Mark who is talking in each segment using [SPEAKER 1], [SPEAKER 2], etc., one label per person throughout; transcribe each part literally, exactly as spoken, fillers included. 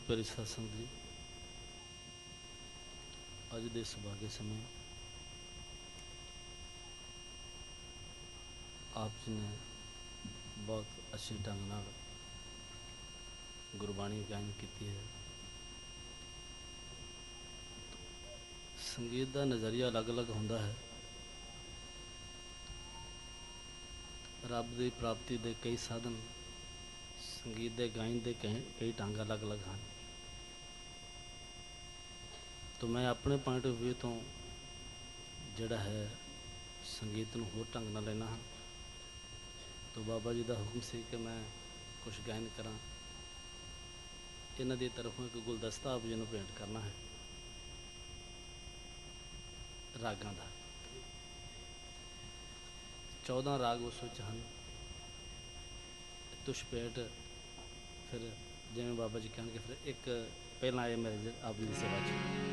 [SPEAKER 1] प्यारी सत्संग जी, अज दे सुभागे समय आप जी ने बहुत अच्छे ढंग नाल गुरबाणी गायन की है। संगीत का नज़रिया अलग अलग होंदा है। रब की प्राप्ति के कई साधन, संगीत के गायन के कई कई ढंग अलग अलग हैं। तो मैं अपने पॉइंट ऑफ व्यू तो जड़ा है संगीत नूं होर ढंग नाल लेना हाँ। तो बाबा जी का हुक्म से कि मैं कुछ गायन करा, इन्हां दी तरफों एक गुलदस्ता आप जी नूं भेंट करना है रागां दा। चौदह राग उस विच हन। तुषपेट फिर जिवें बाबा जी कहणगे, फिर एक पहला आए मेरे आप जी की सेवा च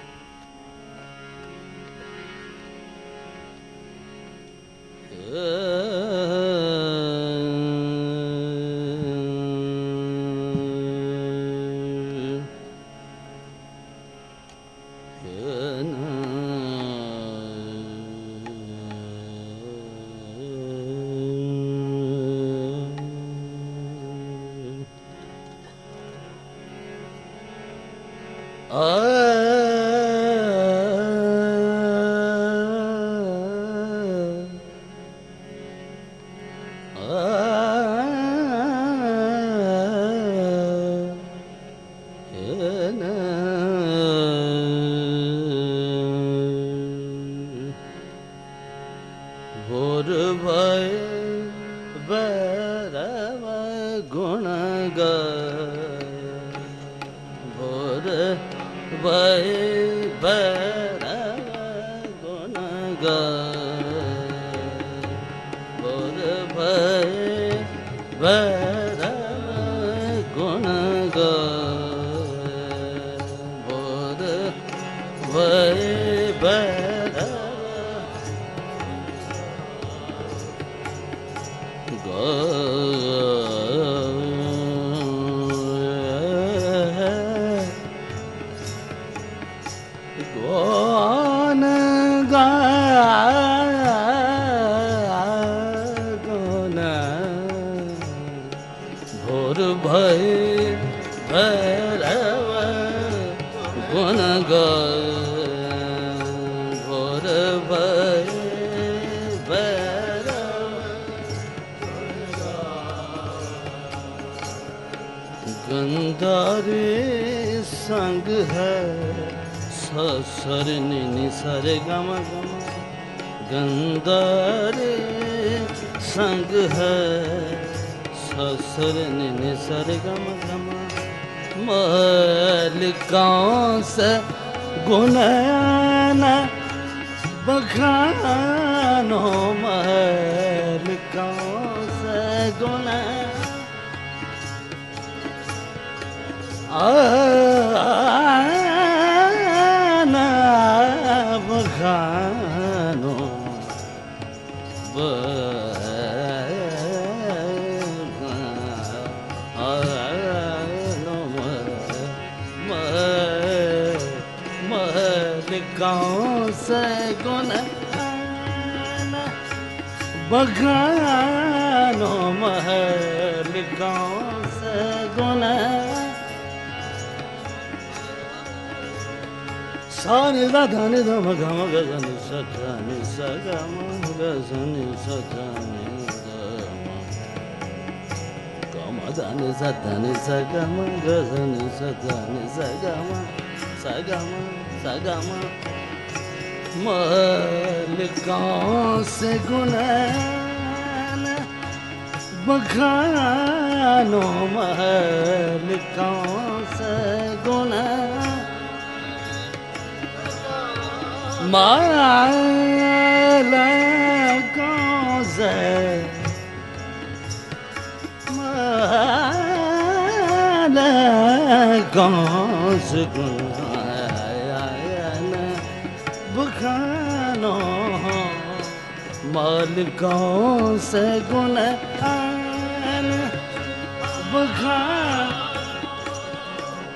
[SPEAKER 2] मालिकों से गुना बखान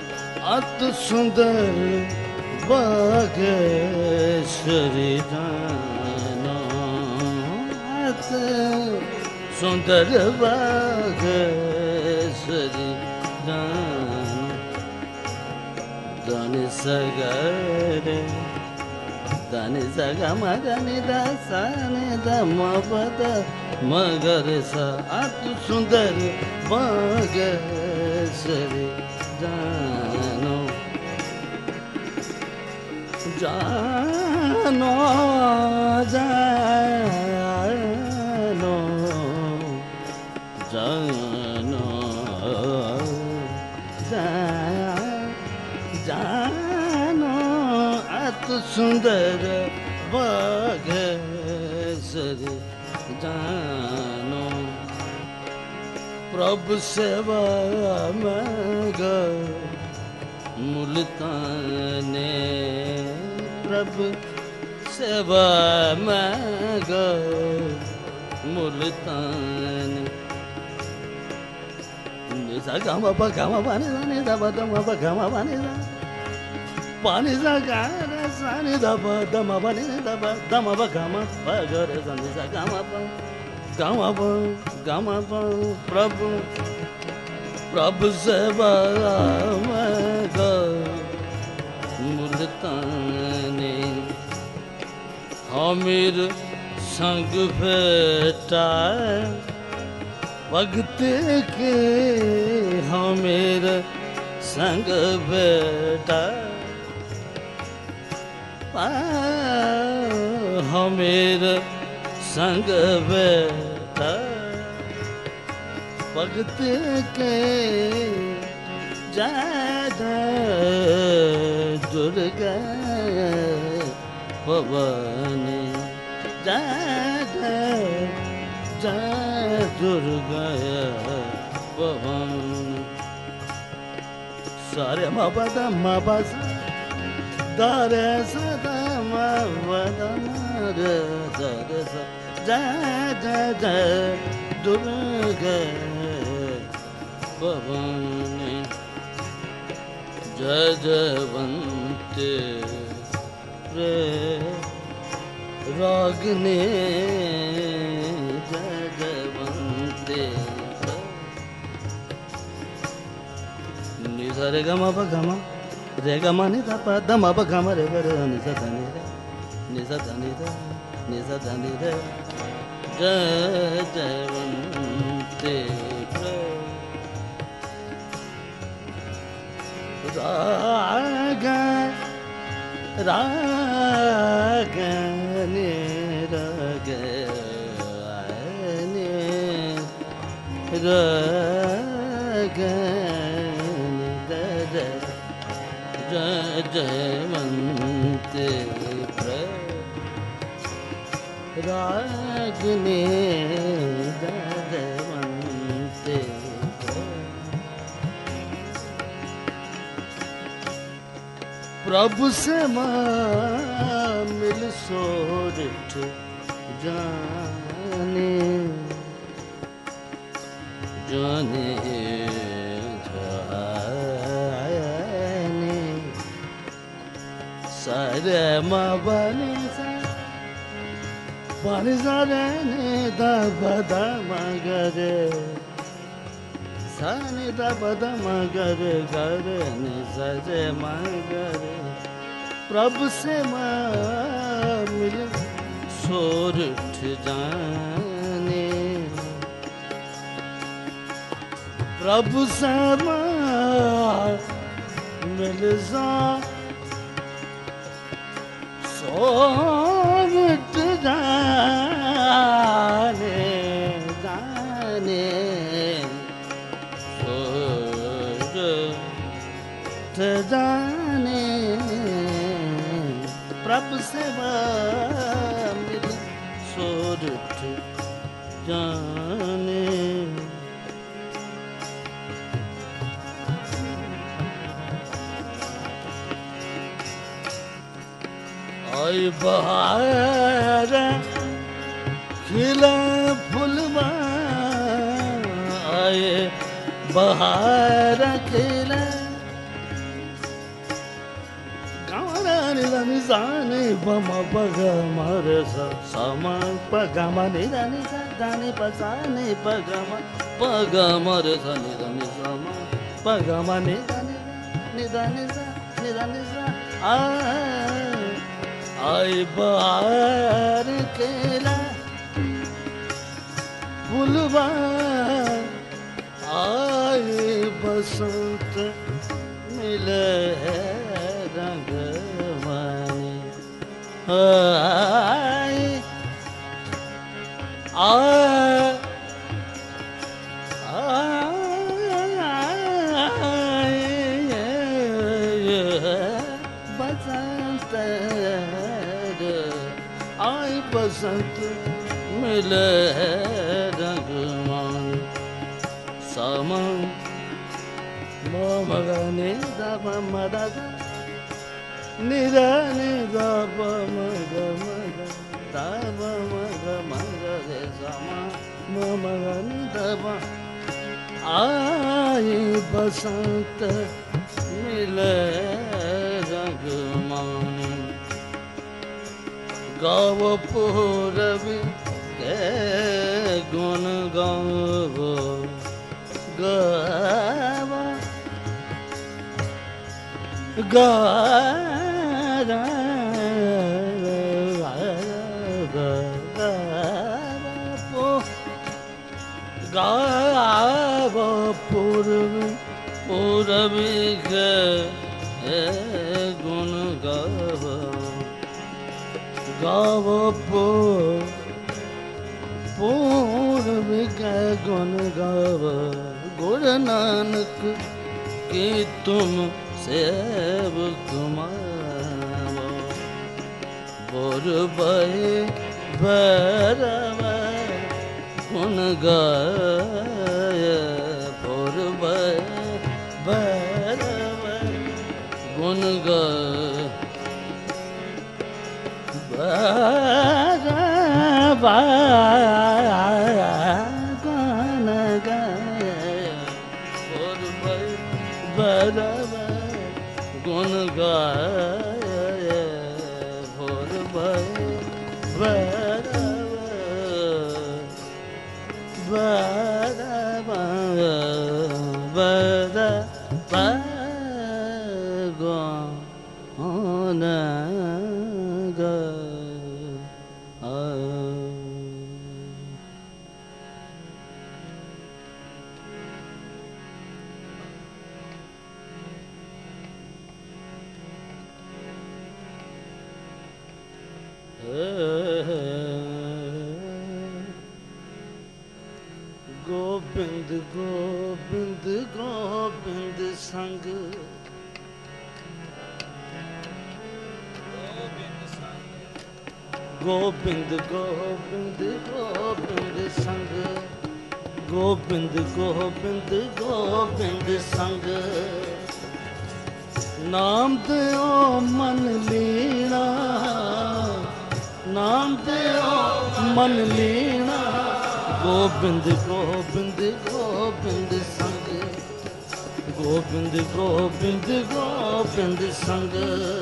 [SPEAKER 2] अत सुंदर बागेश्वरी जानो, अत सुंदर बागेश्वरी जानो, दानि सगरे दानि सग मगनि दासानि दम पद मगर सा। अत सुंदर बागेश्वरी जानो, जानो जानो जानो जानो, अत सुंदर बागेश्वरी जानो। प्रभु सेवा मग मुल्ताने, प्रभु सेवा मग मुल्ताने। निसा गामा पा गामा पानी सा निसा पदमा पा गामा पानी सा पानी सा गाना सा निसा पदमा पानी निसा पदमा पा गामा पा गरे सा निसा गामा पा गामा पा गामा पा। प्रभु प्रभु सेवा मग मुल्ताने, हमीर संग भेटा भगत के, हमीर संग भेटा हमीर संग भेटा भगत के ज्यादा जुड़ गए पवन, ज्यादा जा जुड़ गए पवन। सारे माँ बदा माँ बसा दारे सदा माँ बदा रे दारे सा, जा जा जा जुड़ गए पवन। जय जयवंते रे रागने, जय जयवंते निसा रे गा मा पा गा मा रे गा मा नि धा पा धा मा पा गा मा रे गा रे निसा धा नि रे निसा धा नि रे निसा धा नि रे। जय जयवंते राग रागने रागने रागने जय जयवंते रागने जयवंते। प्रभु से मिल सोरठ जाने, जाने जाने सारे माँ बने सा बने सारे ने दा बदा मगरे साने दा बदा मगरे गरे ने सजे मगरे। प्रभु से मिल सोरठ जाने, प्रभु से मिल सोरठ जाने जाने सोरठ जाने। प्रभु से मिल सोरठ जाने। आई बहार खिला फुलवा, आए बहार खिला gamara ni da ni sa ni pa ma pa ga ma re sa sa ma pa ga ma ni da ni sa da ni pa sa ni pa ga ma pa ga ma re sa ni da ni sa ma pa ga ma ni da ni ni da ni sa ni da ni sa आ आए बाहर केला फुलवा आए बसंत मिले रंग माने आए आए आए बसंत मिले रंग मान सामा मगा नि दा प म दा दा नि दा नि दा प म ग म ग दा प म ग म ग रे सामा म मगा नि दा प आए बसंत मिले रंग मान गाव पूरबी के गुण गाव गाव गाव गाव पूरबी पूरबी के गुण गाव गाव पूर्व के गुण गाव गुरु नानक की तुम सेवक मावो बोर भय भैरव गुण गाय बोर भय भैरव गुण गाय गान गाय और भैरव गुण गाय और भैरव भैरव भैरव गान गोबिंद गोबिंद गोबिंद संग गोबिंद गोबिंद गोबिंद संग गोबिंद गोबिंद गोबिंद संग नाम दियो मन लीना नाम दियो मन लीना गोबिंद गोबिंद गोबिंद संग गोबिंद गोबिंद गोबिंद संग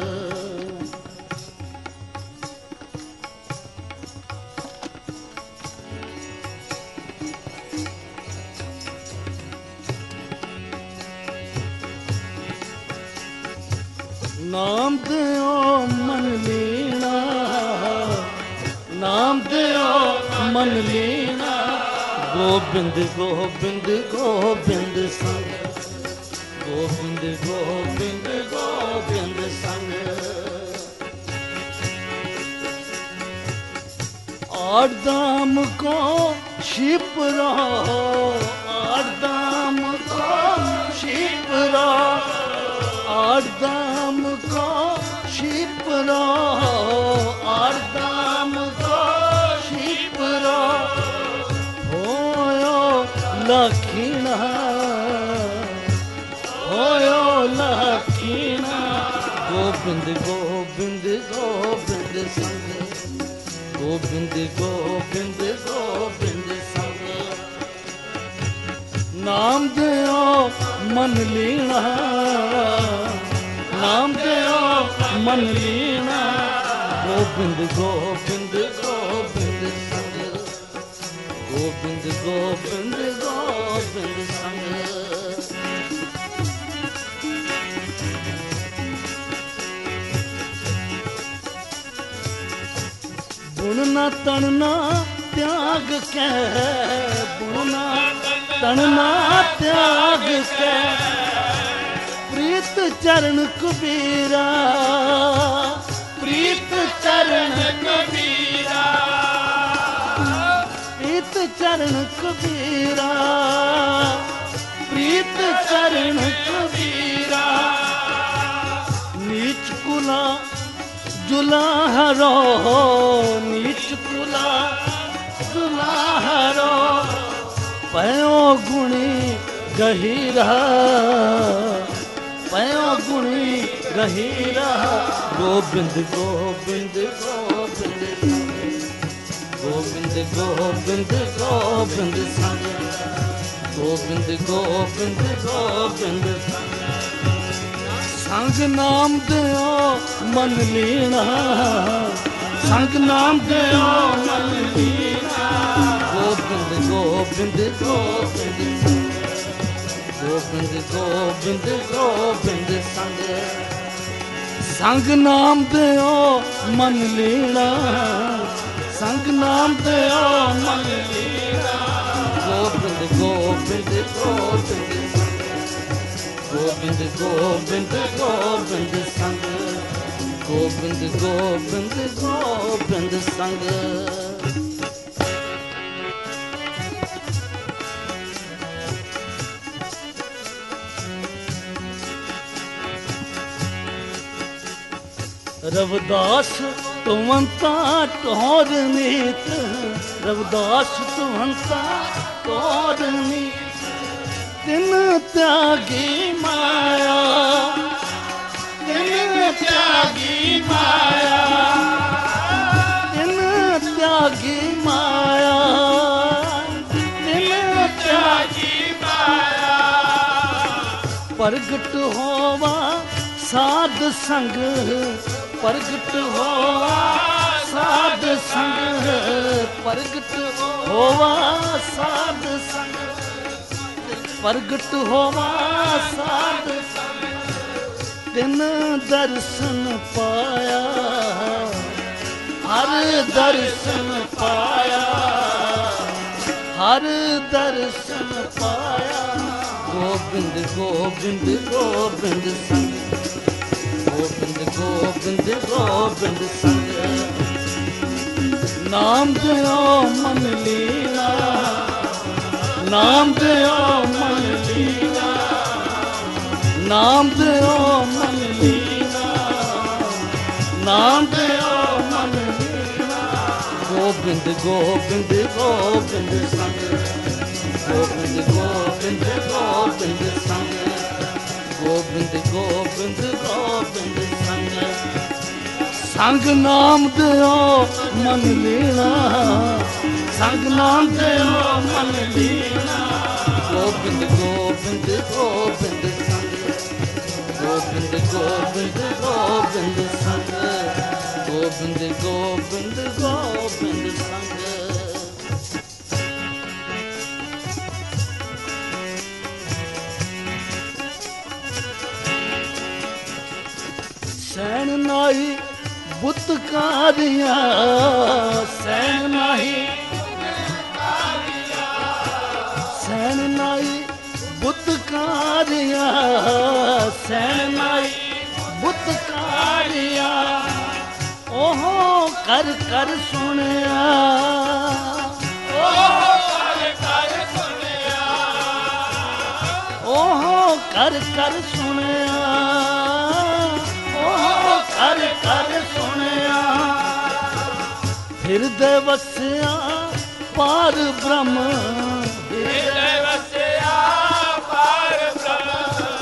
[SPEAKER 2] नाम दियो मन लीना नाम दियो मन लीना गोबिंद गोबिंद गोबिंद संग गोबिंद गोबिंद गोबिंद संग आठ दाम को शिप रहो आठ दाम को शिप रहो आठ दाम को शिप रहो आठ दाम को शिप रहो होयो लखीना होयो लखीना गोबिंद गोबिंद गोबिंद संग गोबिंद गोबिंद गोबिंद संग नाम दियो मन लीना नाम दियो मन लीना गोबिंद गोबिंद गोबिंद संग गोबिंद गोबिंद गोबिंद संग बुनना तनना त्याग के बुनना तनना त्याग के प्रीत चरण कबीरा प्रीत चरण कबीरा प्रीत चरण कबीरा प्रीत चरण कबीरा नीच कुला जुलाहरो नीच कुला जुलाहरो पयो गुणी गहीरा पयो गुणी गहीरा गोबिंद गोबिंद गोबिंद गोबिंद गोबिंद गोबिंद संग गोबिंद गोबिंद गोबिंद संग नाम दियो मन लीना संग नाम दियो मन लीना गोबिंद गोबिंद गोबिंद गोबिंद गोबिंद गोबिंद संग संग नाम दियो मन लीना संग नाम दियो मन लीना गोबिंद गोबिंद गोबिंद गोबिंद गोबिंद गोबिंद संग गोबिंद गोबिंद गोबिंद संग रविदास तुमंता टोर नीत रविदास तुमंता टोर नीत तिन त्यागी माया तिन त्यागी माया तिन त्यागी माया तिन त्यागी माया प्रगट होवा साध संग प्रगट होवा साध संग प्रगट होवा साध संग प्रगट होवा साध तिन दर्शन पाया हर दर्शन पाया हर दर्शन पाया गोबिंद गोबिंद गोबिंद संग गोबिंद गोबिंद गोबिंद संग नाम दियो मन लीना नाम दियो मन लीना नाम दियो मन लीना नाम दियो मन लीना गोबिंद गोबिंद गोबिंद संग गोबिंद गोबिंद गोबिंद संग गोबिंद गोबिंद गोबिंद संग संग नाम दियो मन लीना संग नाम दियो मन लीना गोबिंद गोबिंद गोबिंद संग गोबिंद गोबिंद गोबिंद संग गोबिंद गोबिंद गोबिंद संग सैन नाई बुतकारिया सैन नाही सैन नाई बुतकारिया सैन नाई बुतकारिया ओहो कर कर सुनिया ओहो कर कर सुनिया ओहो कर कर सुनिया ओहो कर कर सुनिया हिरदे वसिया पार ब्रह्म हिरदे वसिया पार ब्रह्म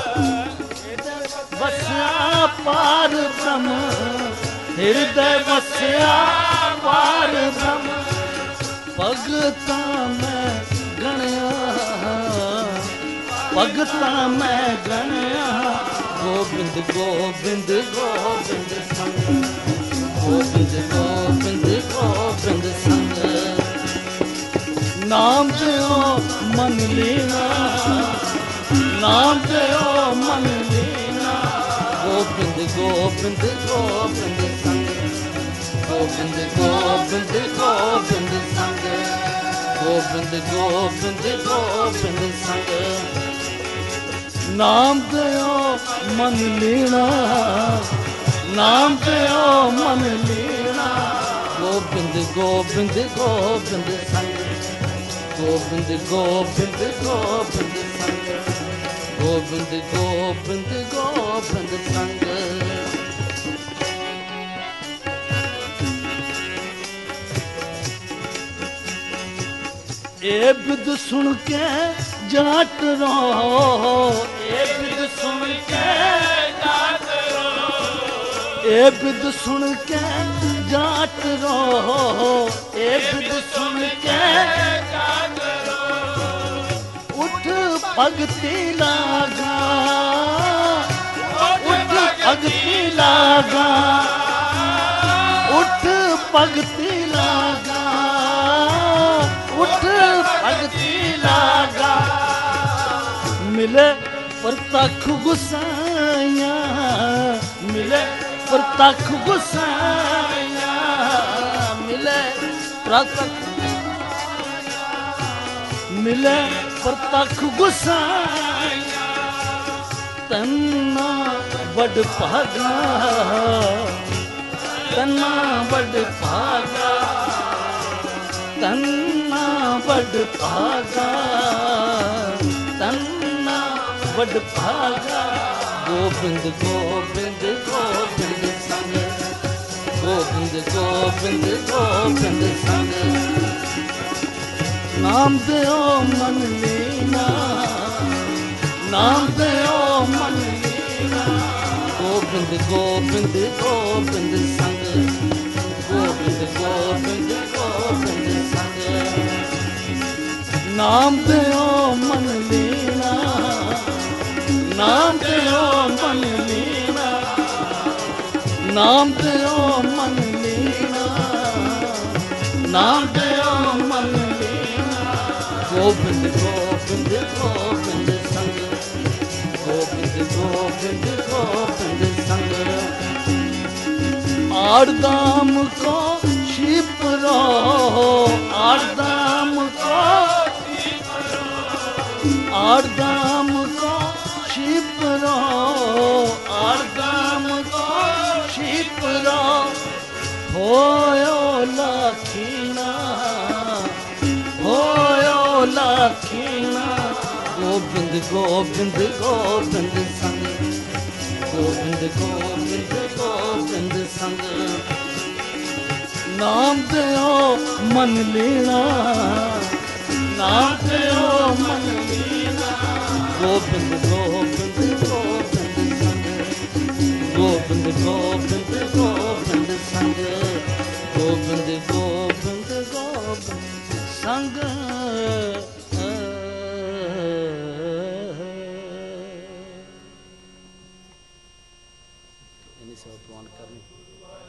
[SPEAKER 2] वसिया पार ब्रह्म हिरदे वसिया पार ब्रह्म भगता मैं गणया भगता मैं गणया
[SPEAKER 1] ਗੋਬਿੰਦ ਗੋਬਿੰਦ ਗੋਬਿੰਦ ਸੰਗ ਗੋਬਿੰਦ ਗੋਬਿੰਦ ਗੋਬਿੰਦ ਸੰਗ
[SPEAKER 2] ਨਾਮ ਦਿਓ ਮਨ ਲੀਨਾ ਨਾਮ ਦਿਓ ਮਨ ਲੀਨਾ
[SPEAKER 1] ਗੋਬਿੰਦ ਗੋਬਿੰਦ ਗੋਬਿੰਦ ਸੰਗ ਗੋਬਿੰਦ ਗੋਬਿੰਦ ਗੋਬਿੰਦ ਸੰਗ ਗੋਬਿੰਦ ਗੋਬਿੰਦ ਗੋਬਿੰਦ ਸੰਗ
[SPEAKER 2] ਨਾਮ ਦਿਓ ਮਨ ਲੀਨਾ ਨਾਮ ਦਿਓ ਮਨ ਲੀਨਾ
[SPEAKER 1] ਗੋਬਿੰਦ ਗੋਬਿੰਦ ਗੋਬਿੰਦ ਸੰਗ ਗੋਬਿੰਦ ਗੋਬਿੰਦ ਗੋਬਿੰਦ ਸੰਗ ਗੋਬਿੰਦ ਗੋਬਿੰਦ ਗੋਬਿੰਦ ਸੰਗ
[SPEAKER 2] ਇਹ ਬਿਦ ਸੁਣ ਕੇ ਜਾਟ ਰੋ ਇਹ ਬਿਦ ਸੁਣ ਕੇ ਜਾਟ ਰੋ ਇਹ ਬਿਦ ਸੁਣ ਕੇ ਜਾਟ ਰੋ ਇਹ ਬਿਦ ਸੁਣ ਕੇ ਜਾਟ ਰੋ ਉੱਠ ਭਗਤੀ ਲਾਗਾ ਉੱਠ ਭਗਤੀ ਲਾਗਾ ਉੱਠ ਭਗਤੀ ਲਾਗਾ ਉੱਠ ਭਗਤੀ ਲਾਗਾ ਮਿਲੇ ਪ੍ਰਤੱਖ ਗੁਸਾਈਆਂ ਮਿਲੇ ਪ੍ਰਤੱਖ ਗੁਸਾਈਆਂ ਮਿਲੇ ਪ੍ਰਤੱਖ ਮਿਲੇ ਪ੍ਰਤੱਖ ਗੁਸਾਈਆਂ ਤੰਨਾ ਵੱਡ ਭਾਗਾ ਤੰਨਾ ਵੱਡ ਭਾਗਾ ਤੰਨਾ ਵੱਡ ਭਾਗਾ ਤੰਨਾ ਵੱਡ ਭਾਗਾ ਗੋਬਿੰਦ ਗੋਬਿੰਦ ਗੋਬਿੰਦ ਸੰਗ ਗੋਬਿੰਦ ਗੋਬਿੰਦ ਗੋਬਿੰਦ ਸੰਗ ਨਾਮ ਦਿਓ ਮਨ ਲੀਨਾ ਨਾਮ ਦਿਓ ਮਨ ਲੀਨਾ ਗੋਬਿੰਦ ਗੋਬਿੰਦ ਗੋਬਿੰਦ ਸੰਗ ਗੋਬਿੰਦ ਗੋਬਿੰਦ ਗੋਬਿੰਦ ਸੰਗ ਨਾਮ ਦਿਓ ਮਨ ਲੀਨਾ ਨਾਮ ਦਿਓ ਮਨ ਲੀਨਾ ਨਾਮ ਦਿਓ ਮਨ ਲੀਨਾ ਨਾਮ ਦਿਓ ਮਨ ਲੀਨਾ ਗੋਬਿੰਦ ਗੋਬਿੰਦ ਗੋਬਿੰਦ ਸੰਗ ਗੋਬਿੰਦ ਗੋਬਿੰਦ ਗੋਬਿੰਦ ਸੰਗ आड़दाम को शिपरो आड़दाम को आड़दाम को शिपरो आड़दाम को शिपरो होयो लखीना होयो लखीना गोविंद गोविंद गोविंद संग गोविंद गोविंद गोविंद संग नाम दियो मन लीना नाम दियो मन लीना गोविंद गोविंद गोविंद संग गोविंद गोविंद गोविंद संग गोविंद गोविंद गोविंद संग सेवा प्रवान करनी।